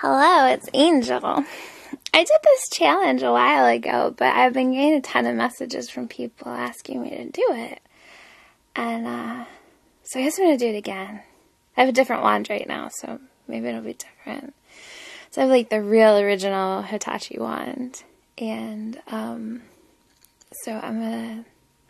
Hello, it's Angel. I did this challenge a while ago, but I've been getting a ton of messages from people asking me to do it. And, so I guess I'm going to do it again. I have a different wand right now, so maybe it'll be different. So I have, like, the real original Hitachi wand. And, so I'm going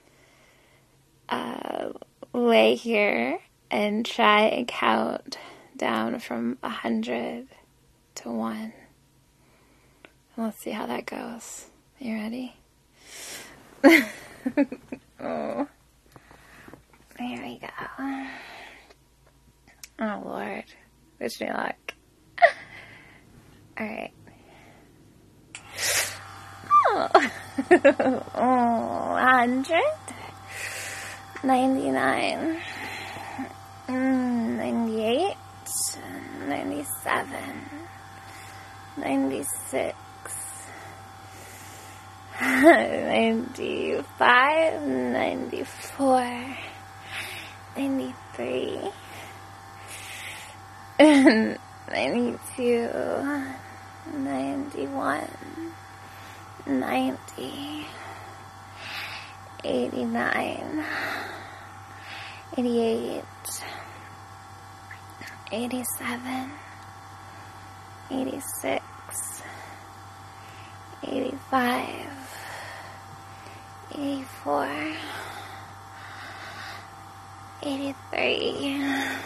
to, lay here and try and count down from 100 to 1. And let's see how that goes. You ready? Oh. Here we go. Oh, Lord. Wish me luck. Alright. Oh. 100. 99. 98. 97. 96. 95. 94. 93. 92. 91. 90. 89. 88. 87. 86. 85. 84. 83.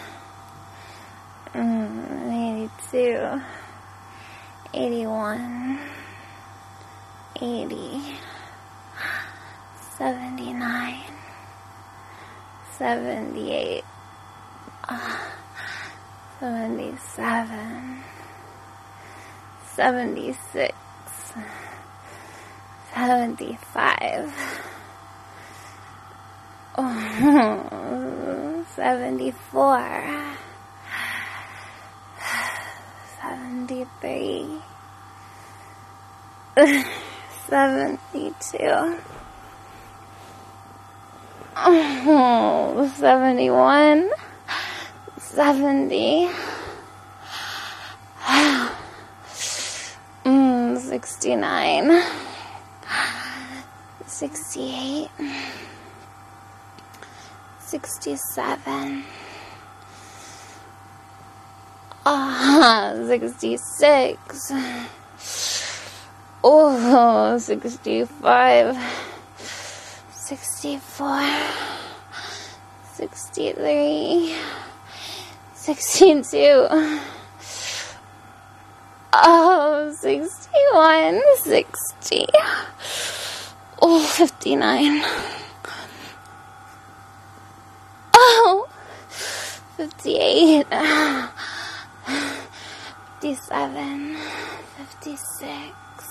82. 81. 80. 79. 78. 77. 76. 75. 74. 73. 72. 71. 70. 69. 68. 67. 66. 65. 64. 63. 62. 61. 60. 59. 58. 57. 56.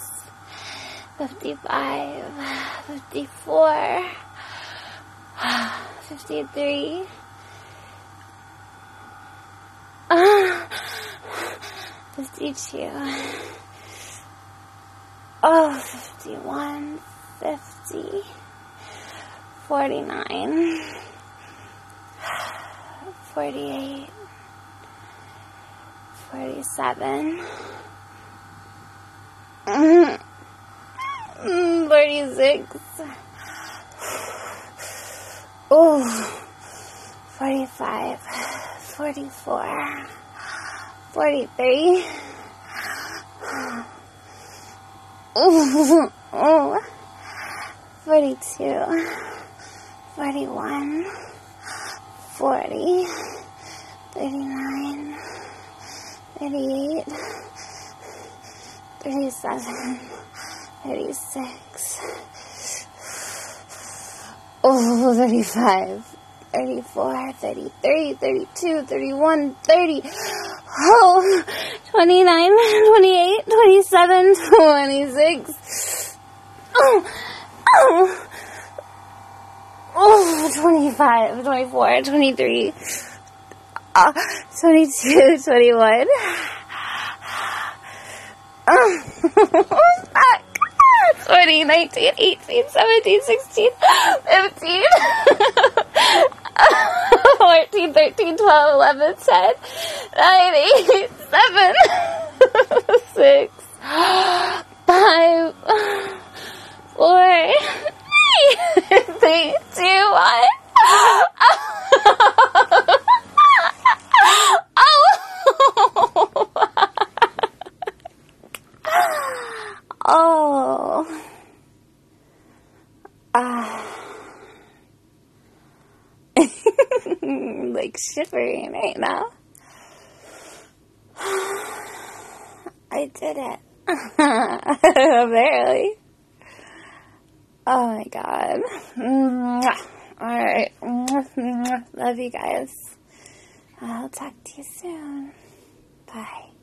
55. 54. 53. 52. 51. 50. 49. 48. 47. 46. 45. 44. 43. 42. 41. 40. 39. 38. 37. 36. 35. 34, 33, 32, 31, 30, 29, 28, 27, 26, 25, 24, 23, 22, 21, 20, 19, 18, 17, 16, 15, 14, 13, 12, 11, 10, 9, 8, 7, 6, 5, 4, 3, 2, 1. Oh. Like shivering right now. I did it. Barely. Oh my god. Alright. Love you guys. I'll talk to you soon. Bye.